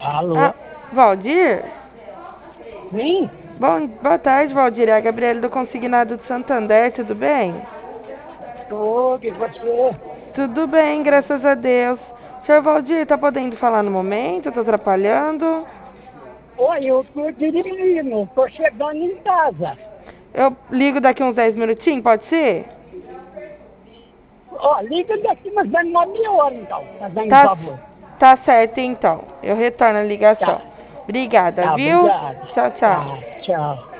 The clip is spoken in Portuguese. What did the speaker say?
Alô? Ah, Valdir? Sim? Boa tarde, Valdir. É a Gabriela do Consignado de Santander, tudo bem? Tudo, e você? Tudo bem, graças a Deus. Senhor Valdir, tá podendo falar no momento? Tô atrapalhando? Oi, eu tô dirigindo, tô chegando em casa. Eu ligo daqui uns 10 minutinhos, pode ser? Ó, liga daqui umas 9 horas então, fazendo um Tá, favor. tá certo então. Eu retorno a ligação. Tá, Obrigada, tá, viu? obrigado. Tchau, tchau. Tá, tchau.